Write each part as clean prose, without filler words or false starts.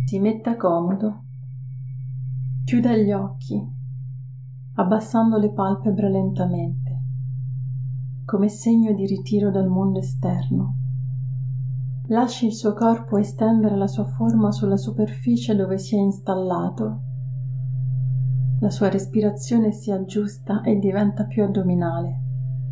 Si metta comodo, chiuda gli occhi, abbassando le palpebre lentamente, come segno di ritiro dal mondo esterno. Lasci il suo corpo estendere la sua forma sulla superficie dove si è installato. La sua respirazione si aggiusta e diventa più addominale.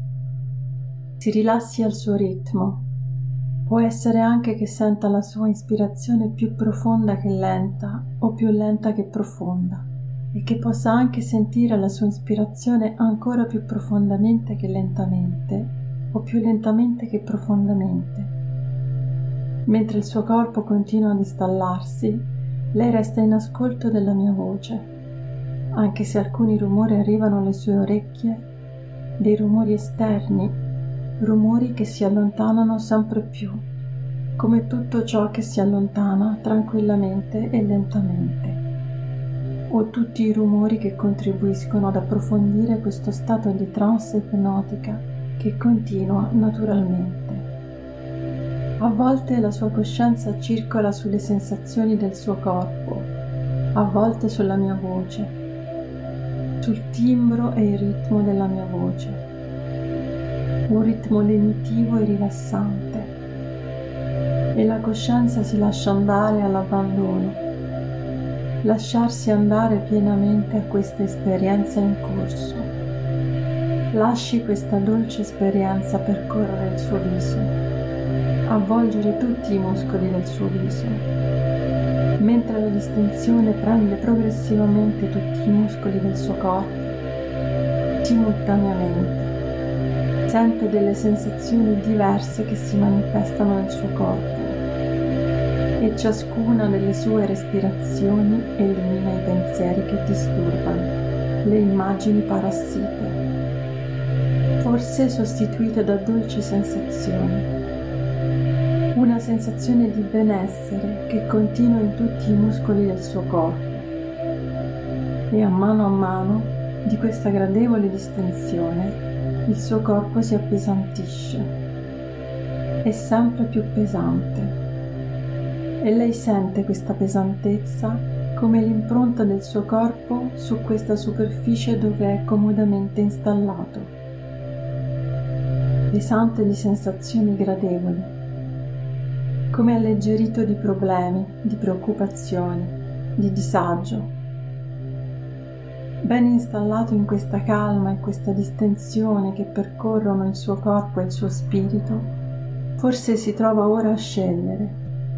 Si rilassi al suo ritmo. Può essere anche che senta la sua ispirazione più profonda che lenta o più lenta che profonda e che possa anche sentire la sua ispirazione ancora più profondamente che lentamente o più lentamente che profondamente. Mentre il suo corpo continua ad installarsi, lei resta in ascolto della mia voce, anche se alcuni rumori arrivano alle sue orecchie, dei rumori esterni, rumori che si allontanano sempre più, come tutto ciò che si allontana tranquillamente e lentamente, o tutti i rumori che contribuiscono ad approfondire questo stato di trance ipnotica che continua naturalmente. A volte la sua coscienza circola sulle sensazioni del suo corpo, a volte sulla mia voce, sul timbro e il ritmo della mia voce. Un ritmo lenitivo e rilassante, e la coscienza si lascia andare all'abbandono, lasciarsi andare pienamente a questa esperienza in corso. Lasci questa dolce esperienza percorrere il suo viso, avvolgere tutti i muscoli del suo viso, mentre la distensione prende progressivamente tutti i muscoli del suo corpo, simultaneamente. Sente delle sensazioni diverse che si manifestano nel suo corpo e ciascuna delle sue respirazioni elimina i pensieri che disturbano, le immagini parassite, forse sostituite da dolci sensazioni. Una sensazione di benessere che continua in tutti i muscoli del suo corpo e a mano di questa gradevole distensione il suo corpo si appesantisce, è sempre più pesante e lei sente questa pesantezza come l'impronta del suo corpo su questa superficie dove è comodamente installato, pesante di sensazioni gradevoli, come alleggerito di problemi, di preoccupazioni, di disagio. Ben installato in questa calma e questa distensione che percorrono il suo corpo e il suo spirito, forse si trova ora a scegliere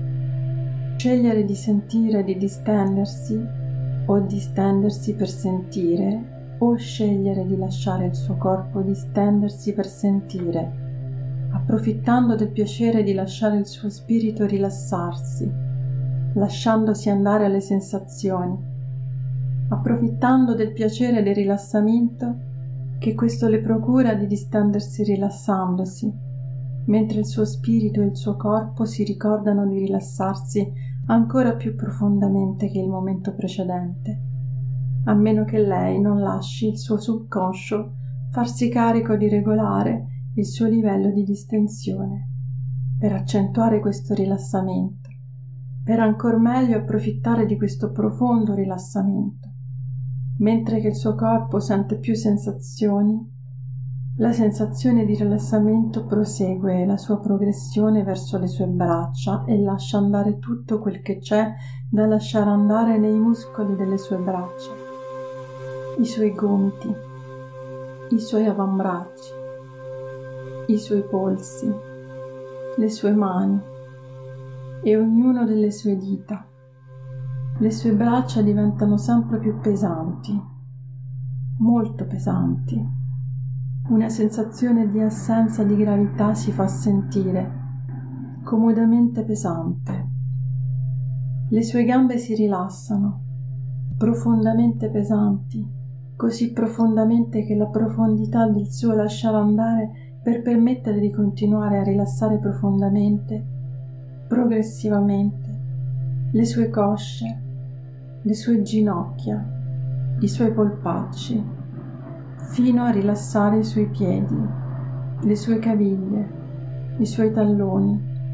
di sentire, di distendersi, o distendersi per sentire, o scegliere di lasciare il suo corpo distendersi per sentire, approfittando del piacere di lasciare il suo spirito rilassarsi, lasciandosi andare alle sensazioni, approfittando del piacere del rilassamento che questo le procura di distendersi rilassandosi, mentre il suo spirito e il suo corpo si ricordano di rilassarsi ancora più profondamente che il momento precedente, a meno che lei non lasci il suo subconscio farsi carico di regolare il suo livello di distensione, per accentuare questo rilassamento, per ancor meglio approfittare di questo profondo rilassamento. Mentre che il suo corpo sente più sensazioni, la sensazione di rilassamento prosegue la sua progressione verso le sue braccia e lascia andare tutto quel che c'è da lasciare andare nei muscoli delle sue braccia, i suoi gomiti, i suoi avambracci, i suoi polsi, le sue mani e ognuno delle sue dita. Le sue braccia diventano sempre più pesanti, molto pesanti. Una sensazione di assenza di gravità si fa sentire, comodamente pesante. Le sue gambe si rilassano, profondamente pesanti, così profondamente che la profondità del suo lasciare andare per permettere di continuare a rilassare profondamente, progressivamente, le sue cosce, le sue ginocchia, i suoi polpacci, fino a rilassare i suoi piedi, le sue caviglie, i suoi talloni,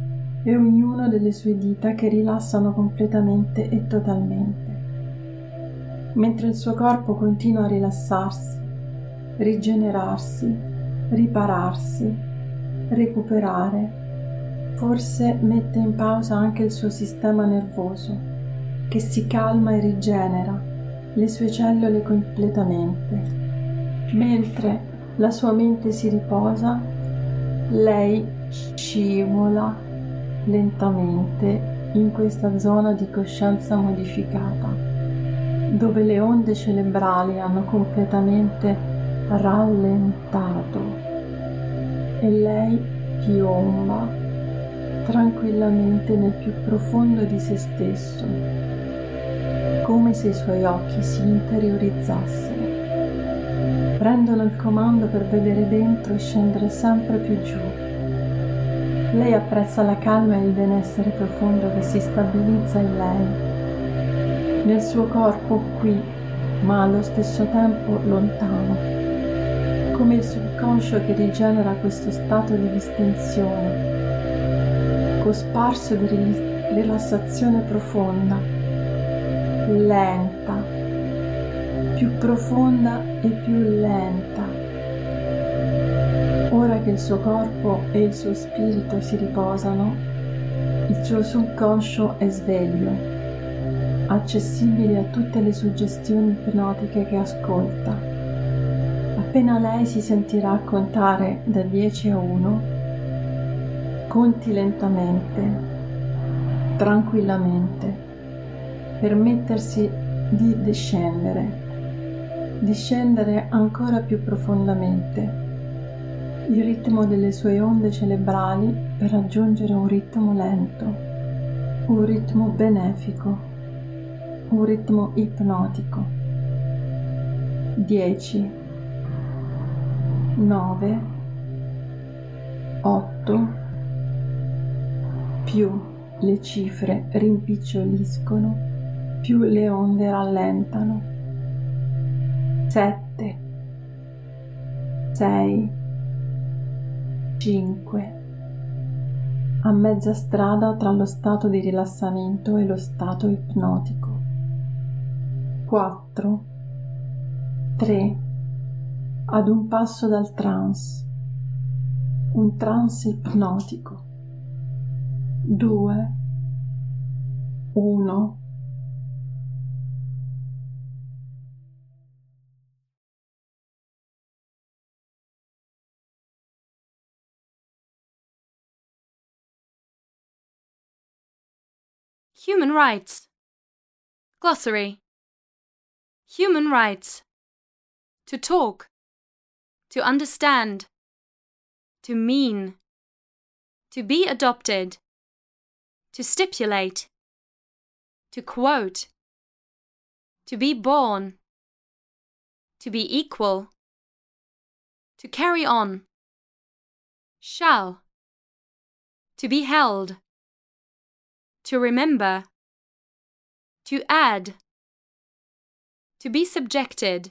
e ognuno delle sue dita che rilassano completamente e totalmente, mentre il suo corpo continua a rilassarsi, rigenerarsi, ripararsi, recuperare. Forse mette in pausa anche il suo sistema nervoso, che si calma e rigenera le sue cellule completamente. Mentre la sua mente si riposa, lei scivola lentamente in questa zona di coscienza modificata, dove le onde cerebrali hanno completamente rallentato e lei piomba tranquillamente nel più profondo di se stesso, come se i suoi occhi si interiorizzassero, prendono il comando per vedere dentro e scendere sempre più giù. Lei apprezza la calma e il benessere profondo che si stabilizza in lei, nel suo corpo qui, ma allo stesso tempo lontano, come il subconscio che rigenera questo stato di distensione, cosparso di rilassazione profonda, lenta, più profonda e più lenta. Ora che il suo corpo e il suo spirito si riposano, il suo subconscio è sveglio, accessibile a tutte le suggestioni ipnotiche che ascolta. Appena lei si sentirà contare da 10 a 1, conti lentamente, tranquillamente, permettersi di discendere ancora più profondamente il ritmo delle sue onde cerebrali per raggiungere un ritmo lento, un ritmo benefico, un ritmo ipnotico. 10, 9, 8, più le cifre rimpiccioliscono, più le onde rallentano. 7, 6, 5. A mezza strada tra lo stato di rilassamento e lo stato ipnotico. 4, 3. Ad un passo dal trance, un trance ipnotico. 2, 1. Human rights. Glossary. Human rights. To talk. To understand. To mean. To be adopted. To stipulate. To quote. To be born. To be equal. To carry on. Shall. To be held. To remember. To add. To be subjected.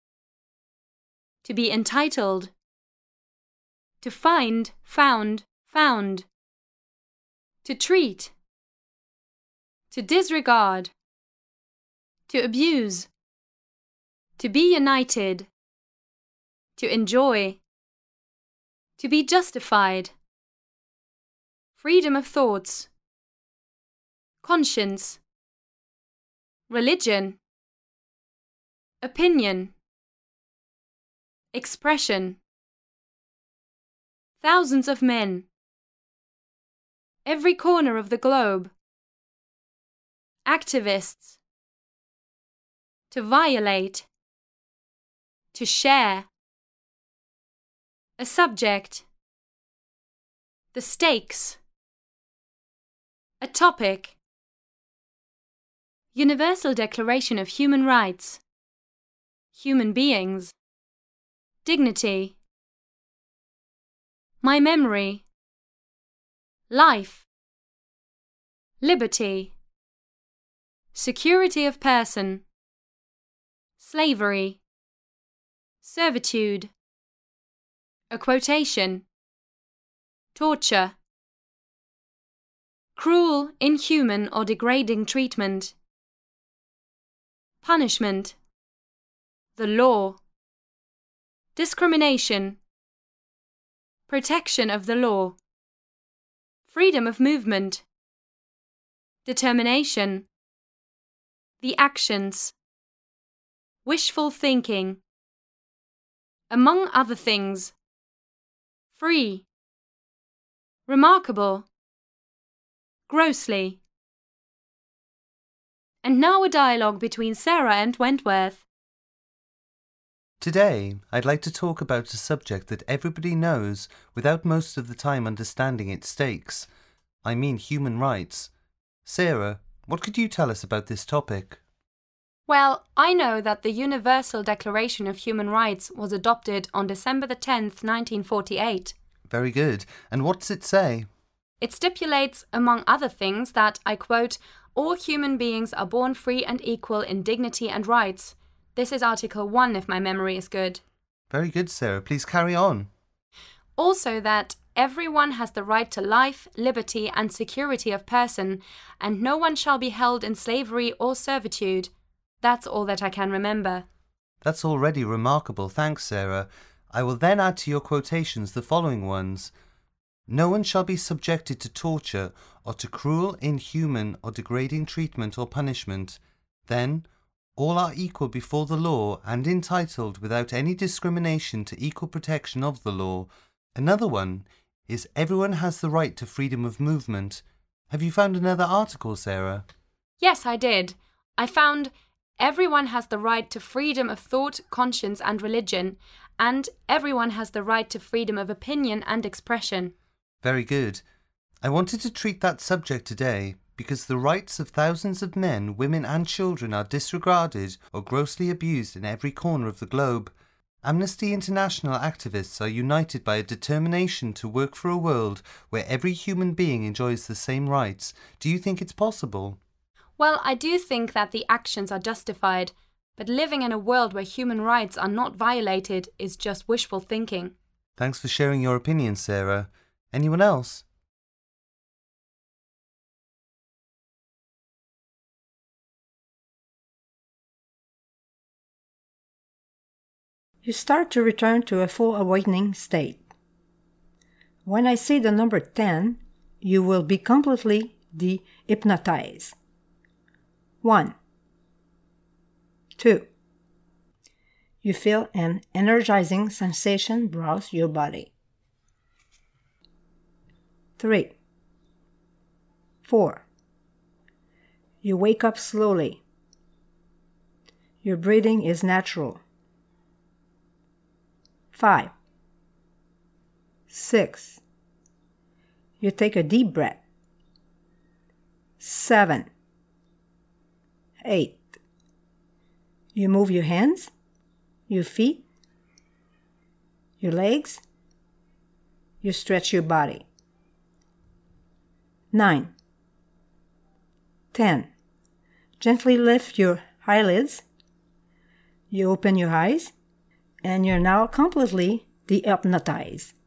To be entitled. To find, found, found. To treat. To disregard. To abuse. To be united. To enjoy. To be justified. Freedom of thoughts. Conscience. Religion. Opinion. Expression. Thousands of men. Every corner of the globe. Activists. To violate. To share. A subject. The stakes. A topic. Universal Declaration of Human Rights. Human beings. Dignity. My memory. Life. Liberty. Security of person. Slavery. Servitude. A quotation. Torture. cruel, inhuman, or degrading treatment, punishment, the law, discrimination, protection of the law, freedom of movement, determination, the actions, wishful thinking, among other things, free, remarkable, grossly. And now a dialogue between Sarah and Wentworth. Today, I'd like to talk about a subject that everybody knows without most of the time understanding its stakes. I mean human rights. Sarah, what could you tell us about this topic? Well, I know that the Universal Declaration of Human Rights was adopted on December the 10th, 1948. Very good. And what does it say? It stipulates, among other things, that, I quote, all human beings are born free and equal in dignity and rights. This is Article 1, if my memory is good. Very good, Sarah. Please carry on. Also that everyone has the right to life, liberty, and security of person, and no one shall be held in slavery or servitude. That's all that I can remember. That's already remarkable. Thanks, Sarah. I will then add to your quotations the following ones. No one shall be subjected to torture or to cruel, inhuman, or degrading treatment or punishment. Then, all are equal before the law and entitled without any discrimination to equal protection of the law. Another one is everyone has the right to freedom of movement. Have you found another article, Sarah? Yes, I did. I found everyone has the right to freedom of thought, conscience, and religion, and everyone has the right to freedom of opinion and expression. Very good. I wanted to treat that subject today because the rights of thousands of men, women and children are disregarded or grossly abused in every corner of the globe. Amnesty International activists are united by a determination to work for a world where every human being enjoys the same rights. Do you think it's possible? Well, I do think that the actions are justified, but living in a world where human rights are not violated is just wishful thinking. Thanks for sharing your opinion, Sarah. Anyone else? You start to return to a full awakening state. When I say the number 10, you will be completely de-hypnotized. 1, 2. You feel an energizing sensation browse your body. 3, 4. You wake up slowly. Your breathing is natural. 5, 6. You take a deep breath. 7, 8. You move your hands, your feet, your legs. You stretch your body. 9, 10. Gently lift your eyelids. You open your eyes, and you're now completely de-hypnotized.